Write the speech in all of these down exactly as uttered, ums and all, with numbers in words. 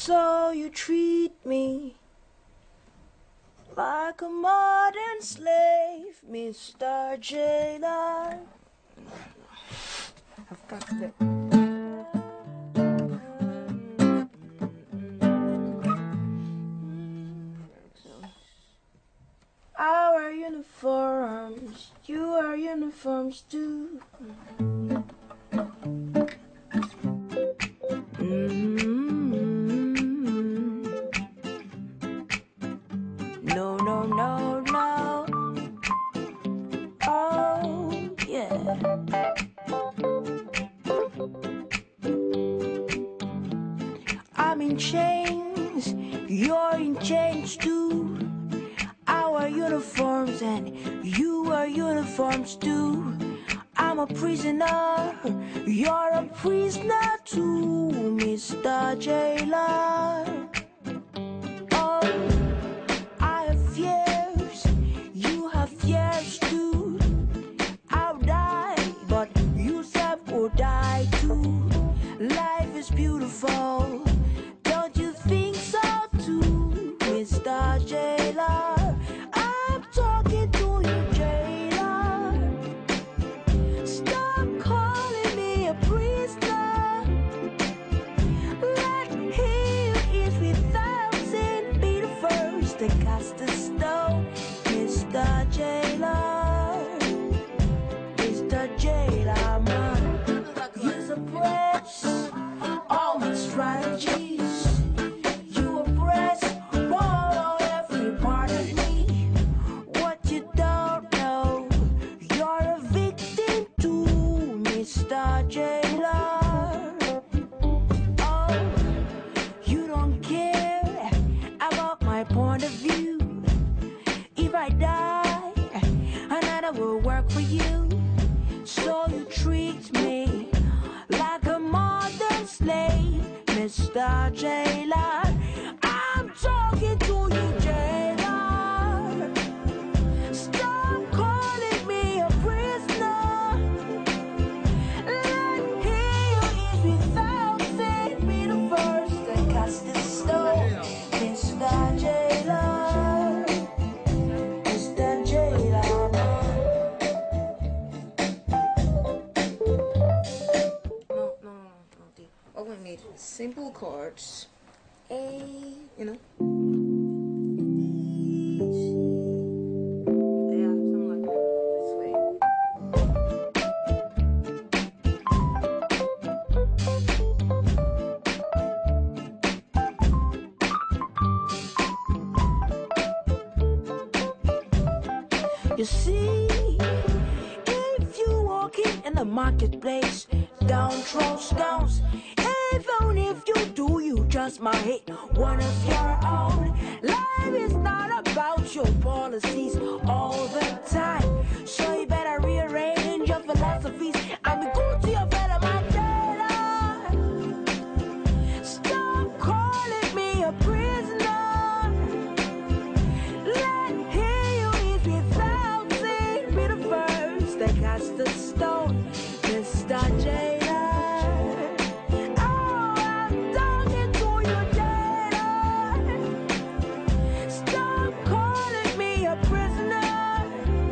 So you treat me like a modern slave, Mister Jailer. I've got to. Our uniforms, you are uniforms too. Mm-hmm. No, no, no, no. Oh, yeah. I'm in chains, you're in chains too. Our uniforms and you are uniforms too. I'm a prisoner, you're a prisoner too, Mister Jailer. Oh, I have fears, you have fears too. I'll die, but you self will die too. Life is beautiful, don't you think so too, Mister Jailer? I'm talking to you, jailer. Stop calling me a prisoner. Let him is without sin be the first to cast a stone, Mister Jailer. Mister Jailer, man, you suppress all my strategies. You oppress all every part of me. What you don't know, you're a victim too, Mister Jailer. Oh, you don't care about my point of view. If I die, another will work for you. So you treat me like a modern slave, Mister Jailer. I'm talking to you, jailer. Stop calling me a prisoner. Let him is without sin be the first to cast the stone, Mister Jailer. Mister Jailer. No, no, no, no, D. All we need is simple chords. A, you know. Yeah, something like that. This way. You see, if you walking in the marketplace, don't throw stones. Even if you do, you just might hit one of your own. Life is not about your policies all the time, so you better rearrange your philosophies and be good to your fellow man. Stop calling me a prisoner. Let him is without sin be the first that cast the stone, Mister Jailer. Oh, I'm talking to you, jailer. Stop calling me a prisoner.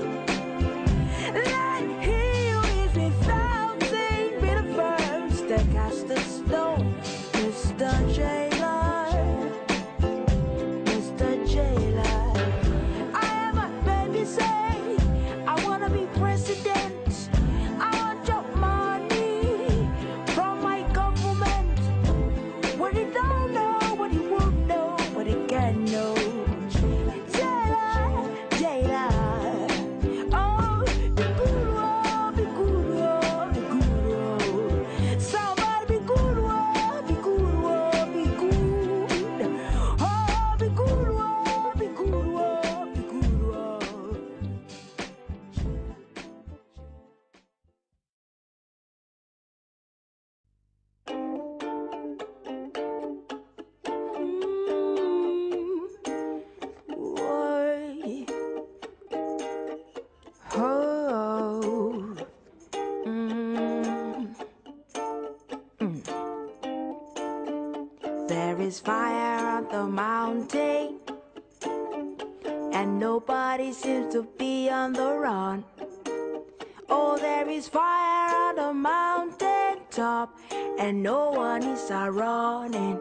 There is fire on the mountain, and nobody seems to be on the run. Oh, there is fire on the mountain top, and no one is a running.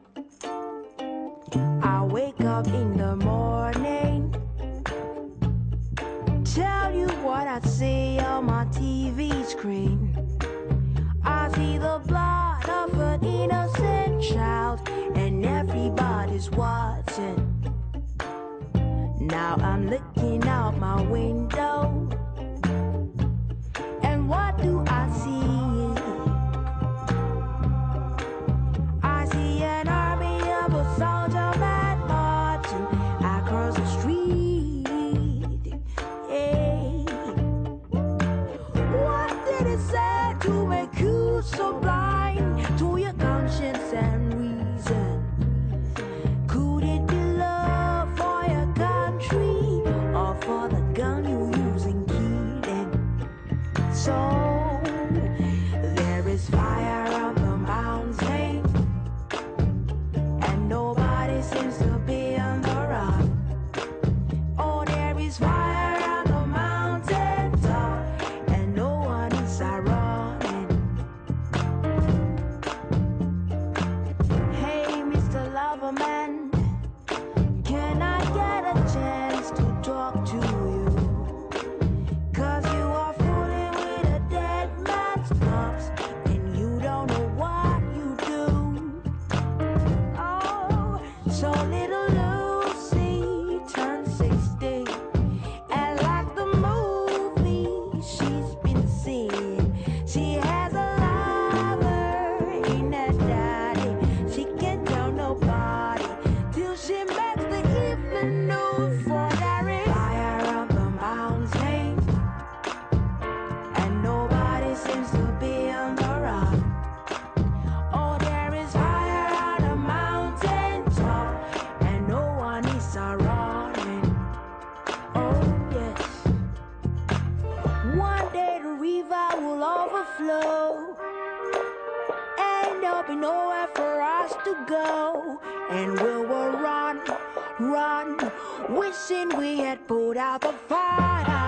I wake up in the morning, tell you what I see on my T V screen. I see the blood of an innocent child, and everybody's watching. Now I'm looking out my window, and what do I see? I see an army of a soldier man marching across the street. Hey, what did it say to make you so blind to your conscience and reason? Could it be love for your country, or for the gun you use in killing? So there is fire on the mountain, and nobody seems to be on the run. Oh, there is fire on the mountain top, and no one is a running. Hey, Mister Loverman, can I get a chance to talk to you? Cause you are fooling with a dead man's corpse, and you don't know what you do. Oh, so little Lucy turned sixty, and like the movie she's been seeing, she has a lover in her daddy. She can't tell nobody till she makes the evening news. For there is fire on the mountain, and nobody seems to be on the run. Oh, there is fire on the mountain top, and no one is a running. Oh, yes. One day the river will overflow, and there'll be nowhere for us to go, and we will run, run, wishing we had put out the fire.